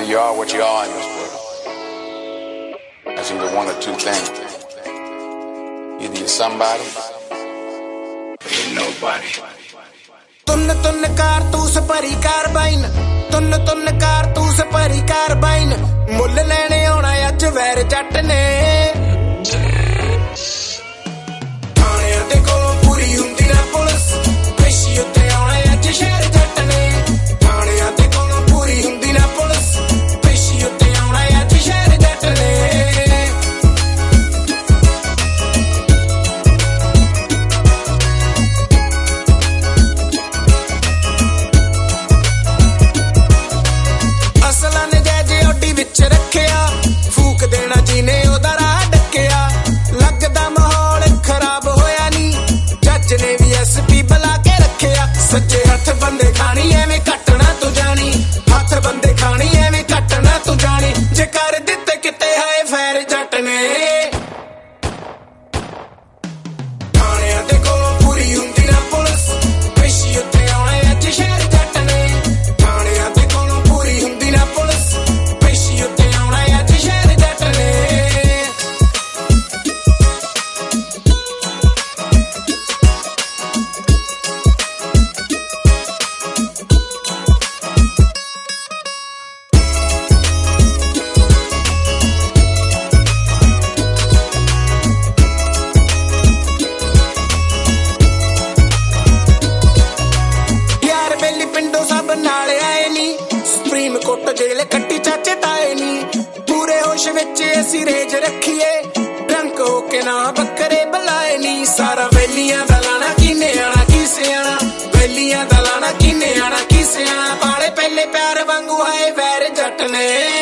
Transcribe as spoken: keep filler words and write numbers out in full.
you are what you are in this world. That's either one or two things. Either you're somebody or you're nobody. तुन्न तुन्न कारतूस भरी carbene तुन्न तुन्न कारतूस भरी carbene मुੱਲ ਲੈਣੇ ਆਉਣਾ ਅੱਜ ਵੈਰ ਜੱਟ ਨੇ ਥਾਣਿਆਂ ਦੇ ਕੋਲੋਂ ਪੂਰੀ ਹੁੰਦੀ ਨਾ ਪੁਲਿਸ ਪੇਸ਼ੀ ਉੱਤੇ ਆਉਣਾ ਅੱਜ ਸ਼ਹਿਰ ਜੱਟ ਨੇ ਥਾਣਿਆਂ ਦੇ ਕੋਲੋਂ ਪੂਰੀ ਹੁੰਦੀ ਨਾ ਪੁਲਿਸ ਪੇਸ਼ੀ ਉੱਤੇ ਆਉਣਾ ਅੱਜ ਸ਼ਹਿਰ ਜੱਟ ਨੇ ਰੱਖਿਆ ਫੂਕ ਦੇਣਾ ਜਿਹਨੇ ਉਹਦਾ ਰਾਹ ਡੱਕਿਆ ਲੱਗਦਾ ਮਾਹੌਲ ਖਰਾਬ ਹੋਇਆ ਨੀ ਜੱਜ ਨੇ ਵੀ ਐਸਪੀ ਬੁਲਾ ਕੇ ਰੱਖਿਆ ਸੱਚੇ ਹੱਥ ਬੰਦੇ ਖਾਣੀ ਐਵੇਂ ਕੱਟਣਾ ਤੂੰ ਜਾਣੀ ਹੱਥ ਬੰਦੇ ਖਾਣੀ ਐਵੇਂ ਕੱਟਣਾ ਤੂੰ ਜਾਣੀ ਜੇ ਕਰ ਦਿੱਤੇ ਕਿਤੇ ਹਾਏ ਫੈਰ ਜੱਟ ਨੇ ਥਾਣਿਆਂ ਦੇ ਕੋਲੋਂ ਪੂਰੀ ਹੁੰਦੀ ਨਾ ਪੁਲਿਸ ਪੇਸ਼ੀ ਉੱਤੇ ਆਉਣਾ ਅੱਜ ਸ਼ਹਿਰ ਜੱਟ ਨੇ ਥਾਣਿਆਂ ਦੇ ਕੋਲੋਂ ਪੂਰੀ ਹੁੰਦੀ ਨਾ ਪੁਲਿਸ ਕੋਟ ਜੇਲੇ ਕੱਟੀ ਚਾਚੇ ਤਾਏ ਨੀ ਪੂਰੇ ਹੋਸ਼ ਵਿੱਚ ਅਸੀਂ ਰੇਜ ਰੱਖੀਏ ਡਰੰਕ ਹੋ ਕੇ ਨਾ ਬੱਕਰੇ ਬੁਲਾਏ ਨੀ ਸਾਰਾ ਵੈਲੀਆਂ ਦਾ ਲਾਣਾ ਕਿਨੇ ਆਣਾ ਕੀ ਸਿਆਣਾ ਵੈਲੀਆਂ ਦਾ ਲਾਣਾ ਕਿਨੇ ਆਣਾ ਕੀ ਸਿਆਣਾ ਪਾਲੇ ਪਹਿਲੇ ਪਿਆਰ ਵਾਂਗੂ ਆਏ ਵੈਰ ਜੱਟ ਨੇ